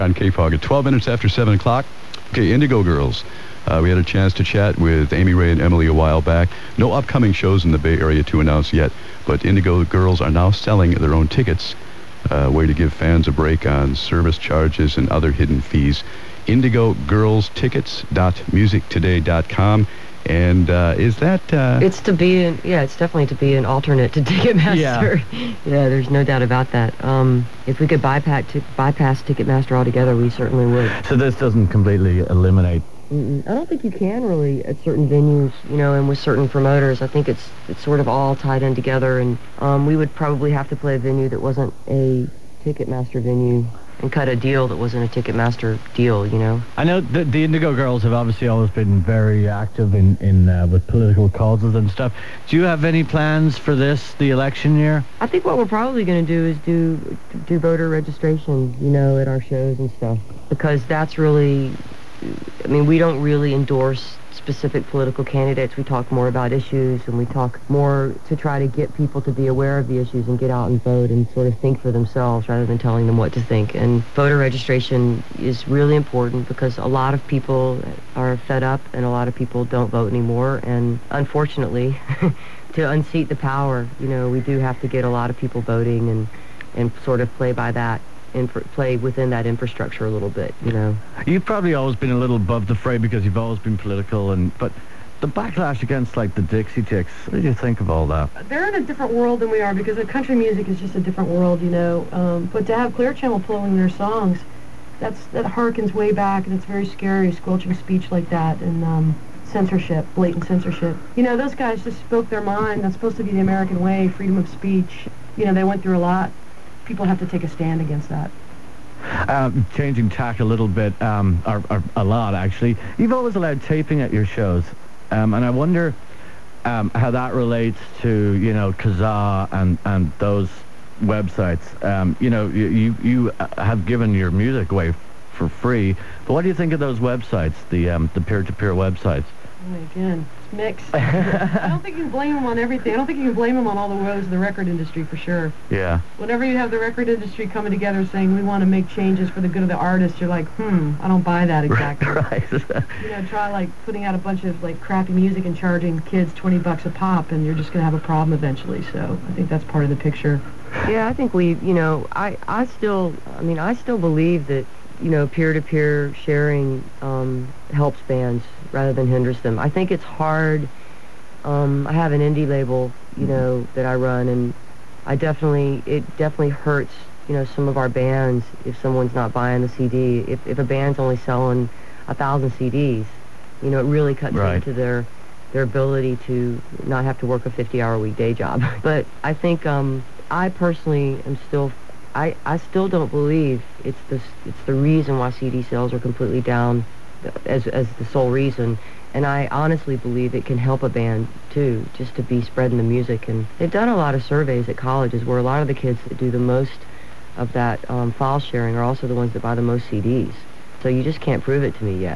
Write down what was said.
On KFOG at 12 minutes after 7 o'clock. Okay, Indigo Girls. We had a chance to chat with Amy Ray and Emily a while back. No upcoming shows in the Bay Area to announce yet, but Indigo Girls are now selling their own tickets. Way to give fans a break on service charges and other hidden fees. IndigoGirlsTickets.musictoday.com. And is that... It's definitely to be an alternate to Ticketmaster. Yeah, there's no doubt about that. If we could bypass Ticketmaster altogether, we certainly would. So this doesn't completely eliminate... I don't think you can really at certain venues, and with certain promoters. I think it's sort of all tied in together, and we would probably have to play a venue that wasn't a Ticketmaster venue and cut a deal that wasn't a Ticketmaster deal, I know the Indigo Girls have obviously always been very active in with political causes and stuff. Do you have any plans for the election year? I think what we're probably going to do is do voter registration, at our shows and stuff, because that's really... we don't really endorse specific political candidates. We talk more about issues, and we talk more to try to get people to be aware of the issues and get out and vote and sort of think for themselves rather than telling them what to think. And voter registration is really important because a lot of people are fed up and a lot of people don't vote anymore. And unfortunately, to unseat the power, we do have to get a lot of people voting and sort of play by that. And play within that infrastructure a little bit, You've probably always been a little above the fray because you've always been political, but the backlash against, like, the Dixie Chicks, what do you think of all that? They're in a different world than we are because the country music is just a different world, but to have Clear Channel pulling their songs, that harkens way back, and it's very scary, squelching speech like that, and censorship, blatant censorship. Those guys just spoke their mind. That's supposed to be the American way, freedom of speech. They went through a lot. People have to take a stand against that. Changing tack a little bit, or a lot actually. You've always allowed taping at your shows, and I wonder how that relates to Kazaa and those websites. You have given your music away for free, but what do you think of those websites, the peer-to-peer websites? Again, it's mixed. I don't think you can blame them on everything. I don't think you can blame them on all the woes of the record industry, for sure. Yeah. Whenever you have the record industry coming together saying, we want to make changes for the good of the artist, you're like, I don't buy that exactly. Right. Try, like, putting out a bunch of, like, crappy music and charging kids $20 a pop, and you're just going to have a problem eventually. So I think that's part of the picture. Yeah, I think I still believe that, peer-to-peer sharing helps bands rather than hinders them. I think it's hard. I have an indie label, that I run, and it definitely hurts, some of our bands if someone's not buying the CD. If a band's only selling 1,000 CDs, it really cuts into their ability to not have to work a 50-hour week day job. But I think I personally am still... I still don't believe it's the reason why CD sales are completely down as the sole reason. And I honestly believe it can help a band, too, just to be spreading the music. And they've done a lot of surveys at colleges where a lot of the kids that do the most of that file sharing are also the ones that buy the most CDs. So you just can't prove it to me yet.